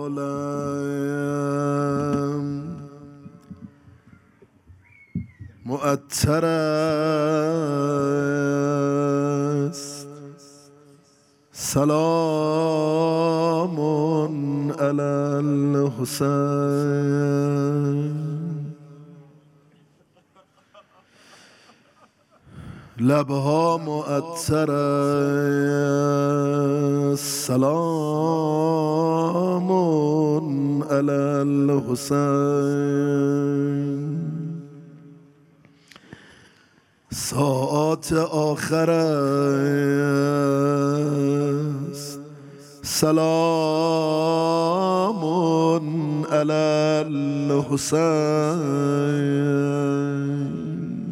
عالم معطر است. سلام علی الحسین. لبها معطر است. سلام علی الحسین. ساعات آخر است. سلام علی الحسین.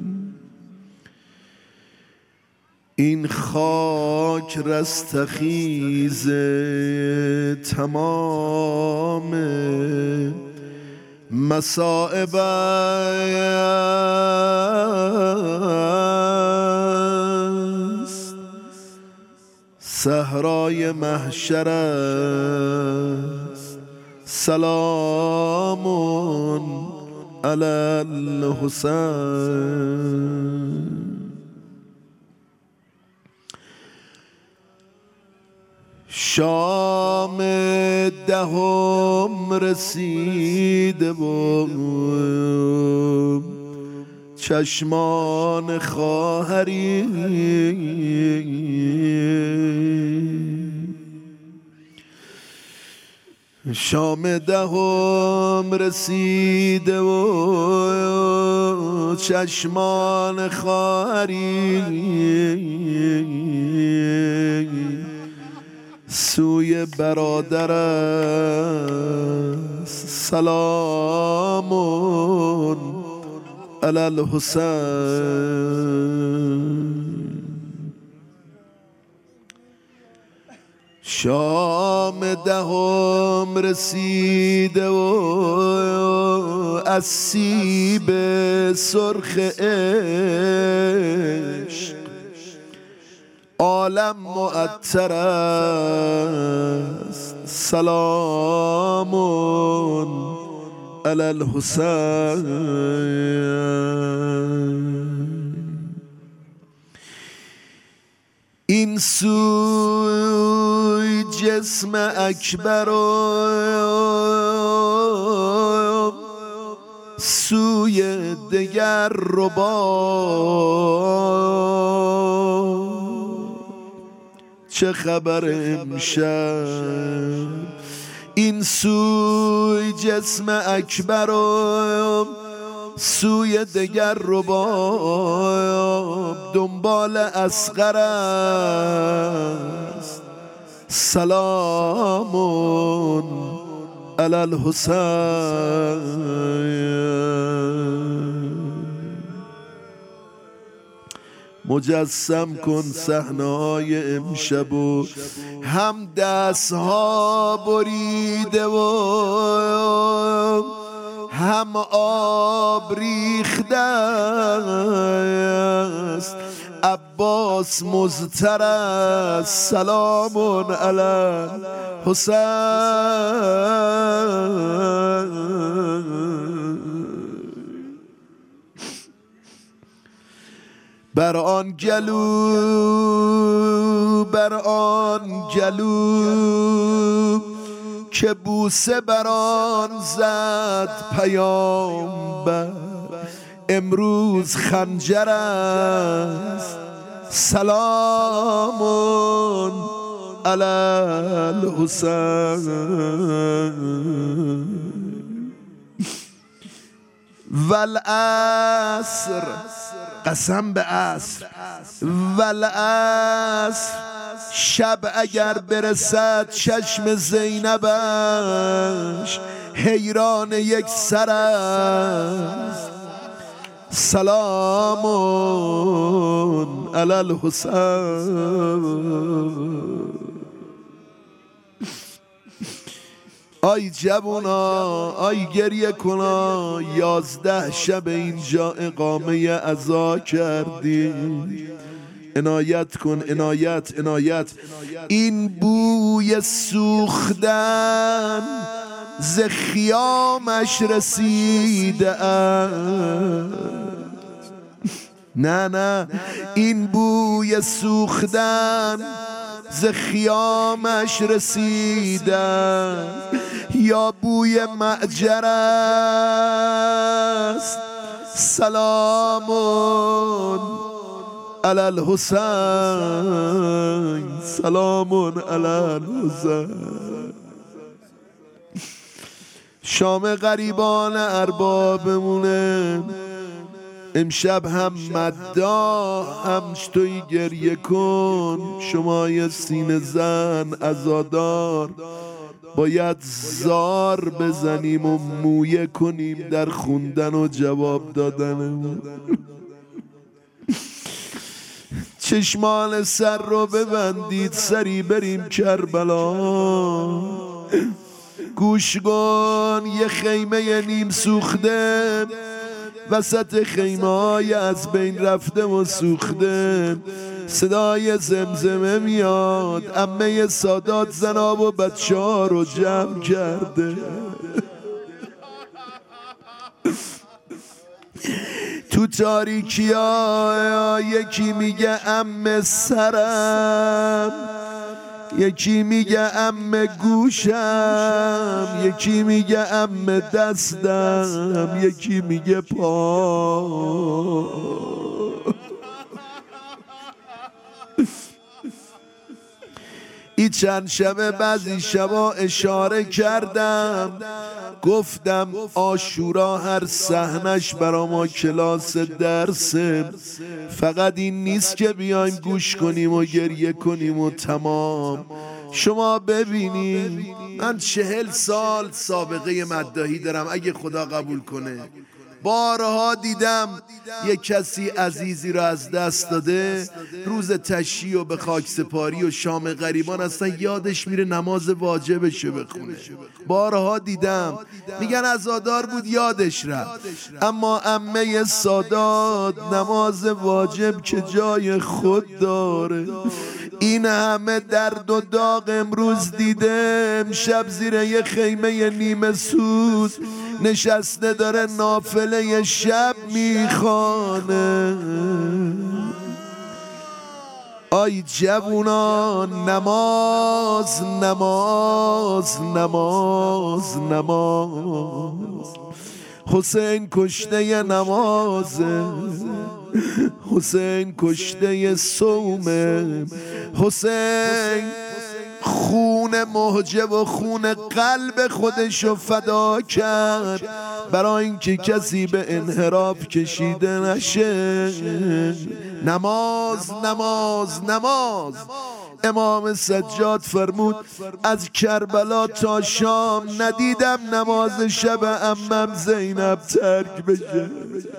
این خاک رستخیز تمام مصائب است. صحرای محشر است. سلام علی الحسین. شام دهم رسیده و چشمان خواهری شام دهم رسیده و چشمان خواهری سوی برادر است. سلام علی الحسین. شام دهم رسیده و از سیب سرخ عشق عالم معطر است. سلام علی الحسین. این سوی جسم اکبر و سوی دگر ربا. چه خبر امشب؟ این سوی جسم اکبر و سوی دگر رباب دنبال اصغر است. سلام علی الحسین. مجسم کن صحنه‌های امشب و هم دست‌ها بریده و هم آب ریخته است. عباس مضطر است. سلام علی حسین. بر آن گلو که بوسه بر آن زد پیامبر امروز خنجر است. سلام علی الحسین. والعصر، قسم به عصر، والعصر شب اگر برسد چشم زینبش حیران یک سر است. سلام علی الحسین. آی جوونا، آی گریه کنا، 11 شب اینجا اقامه عزا کردی. عنایت کن، عنایت. این بوی سوختن ز خیامش رسیده نه این بوی سوختن ز خیامش رسیده یا بوی معجر است سلام علی الحسین سلام علی الحسین. شام غریبان اربابمونه امشب هم مداح هم توی گریه کن شمای سینه زن عزادار باید زار بزنیم و مویه کنیم در خوندن و جواب دادنمون. چشمان سر رو ببندید سری بریم کربلا. گوش کن یه خیمه نیم سوخته وسط خیمه های از بین رفته و سوخته صدای زمزمه میاد. عمه سادات زناب و بچه ها رو جمع کرده. تو تاریکی ها یکی میگه عمه سرم، یکی میگه عمه گوشم، یکی میگه عمه دستم، یکی میگه پا. این چند شبه بعضی شبا اشاره کردم گفتم عاشورا هر صحنش برا ما کلاس درسه. فقط این نیست که بیایم گوش کنیم و گریه کنیم و تمام. شما ببینید من 40 سال سابقه مداحی دارم اگه خدا قبول کنه. بارها دیدم یک کسی عزیزی را از دست داده روز تشییع و به خاک سپاری و شام غریبان اصلا یادش میره نماز واجبشو بخونه. بارها دیدم میگن عزادار بود یادش رفت. اما عمه سادات نماز واجب که جای خود داره. این همه درد و داغ امروز دیده امشب زیر یه خیمه نیمه سوز نشسته داره نافله شب میخوانه. آی جوونان نماز نماز نماز نماز. حسین کشته نمازه، حسین کشته صومه، حسین خون محجب و خون قلب خودشو فدا کرد برای اینکه کسی به انحراف کشیده نشه. نماز نماز نماز. امام سجاد فرمود از کربلا تا شام ندیدم نماز شب عمم زینب ترک بشه.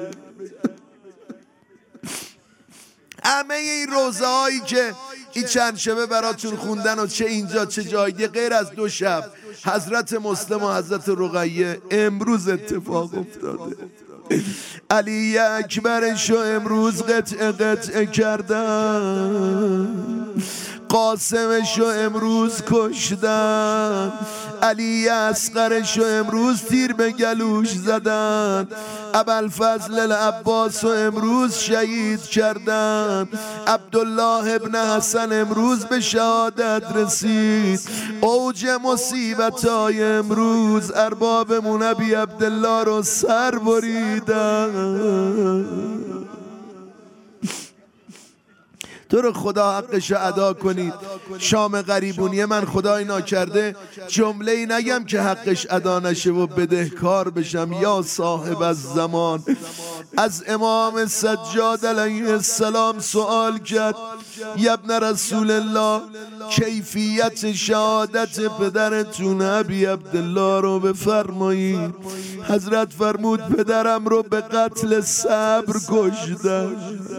همه این روزه هایی که این چند شبه براتون خوندن و چه اینجا چه جای دیگه غیر از 2 شب حضرت مسلم و حضرت رقیه امروز اتفاق افتاده. علی اکبرشو امروز قطعه کردن، قاسمشو امروز کشتن، علی اصغرشو امروز تیر به گلوش زدن، ابوالفضل العباسو امروز شهید کردن، عبدالله ابن حسن امروز به شهادت رسید. اوج مصیبتای امروز اربابمون ابی عبدالله رو سر بریدن. تو رو خدا حقش ادا کنید. شام غریبونی من خدای ناکرده جمله ای نگم که حقش ادا نشه و بدهکار بشم. یا صاحب الزمان از امام سجاد علیه السلام سوال کرد یا ابن رسول الله کیفیت شهادت پدرتون ابی عبدالله رو بفرمایید. حضرت فرمود پدرم رو به قتل صبر کشتن.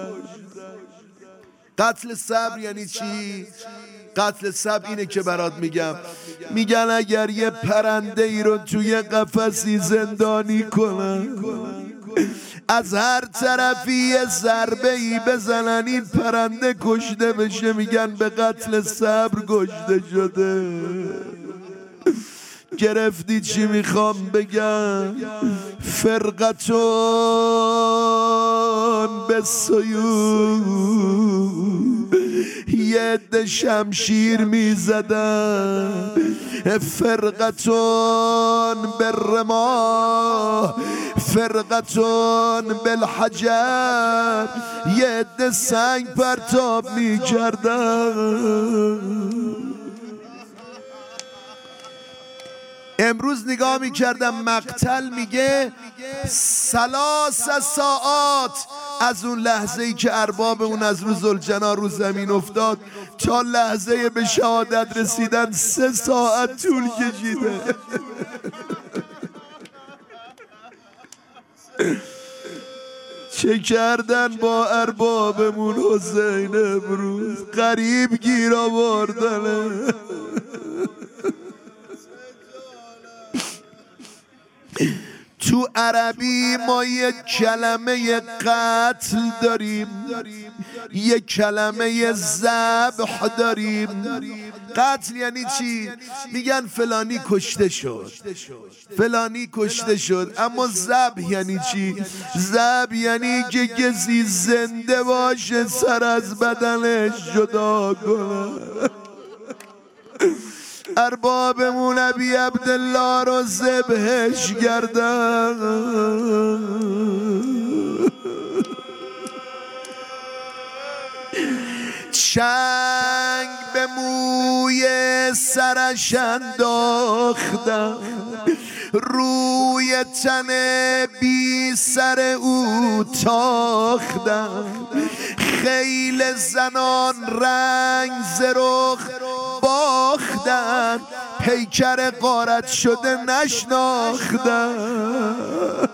قتل صبر یعنی چی؟ قتل صبر اینه که برات میگن اگر یه پرنده ای رو توی قفسی زندانی کنن از هر طرفی یه ضربه ای بزنن این پرنده کشته بشه، میگن به قتل صبر کشته شده. گرفتی چی میخوام بگم؟ فرقتون به سیوف یه عده شمشیر میزدن، فرقتون به رما فرقتون بالحجر یه عده سنگ پرتاب میکردن. امروز نگاه میکردم مقتل میگه 3 ساعات از اون لحظه ای که ارباب اون از رو ذوالجنا رو زمین افتاد تا لحظه به شهادت رسیدن 3 ساعت طول کشیده. چه کردن با اربابمون حسین امروز؟ غریب گیر آوردنه. تو عربی ما یک کلمه قتل داریم، یک کلمه ذبح داریم. قتل یعنی چی؟ میگن فلانی کشته شد، فلانی کشته شد. اما ذبح یعنی چی؟ ذبح یعنی که کسی زنده باشه سر از بدنش جدا کنه. اربابمون ابی عبدالله رو ذبحش کردن. چنگ به موی سرش انداختن، روی تن بی سر او تاختن. خیل زنان رنگ زرخ باختن، پیکر غارت شده نشناختن.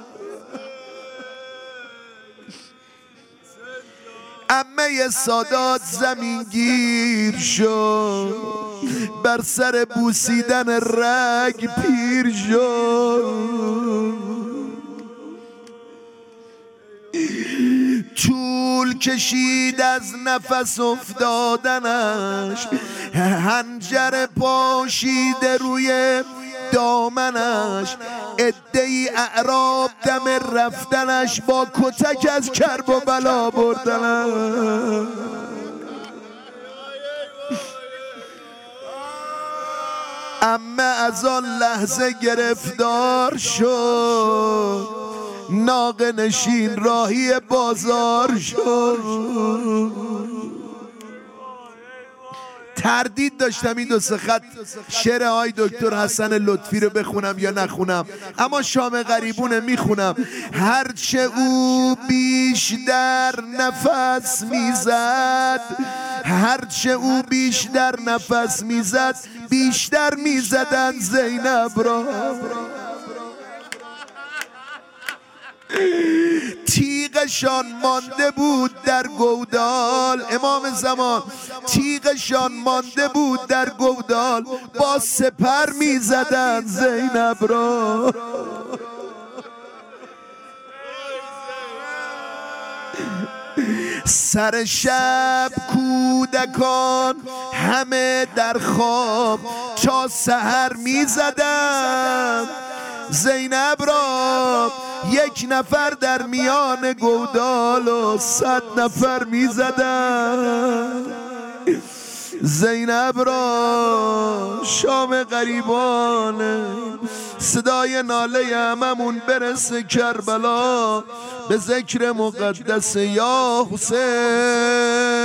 عمه سادات زمین گیر شد، بر سر بوسیدن رگ پیر شد. طول کشید از نفس افتادنش، حنجر پاشیده روی دامنش. عده‌ای اعراب دم رفتنش، با کتک از کرب و بلا بردنش. عمه از آن لحظه گرفتار شد، ناقه نشین راهی بازار شد. تردید داشتم این 2 خط شعر های دکتر حسن لطفی رو بخونم یا نخونم، اما شام غریبونه میخونم. هرچه او بیشتر نفس میزد، هرچه او بیشتر نفس میزد، بیشتر میزدن زینب را. تیغشان مانده بود در گودال، امام زمان تیغشان مانده بود در گودال، با سپر میزدن زینب را. سر شب کودکان همه در خواب تا سحر میزدن زینب را. 1 نفر در میان گودال و 100 نفر میزدن زینب را. شام غریبانه صدای ناله عممون برسه کربلا، به ذکر مقدس یا حسین.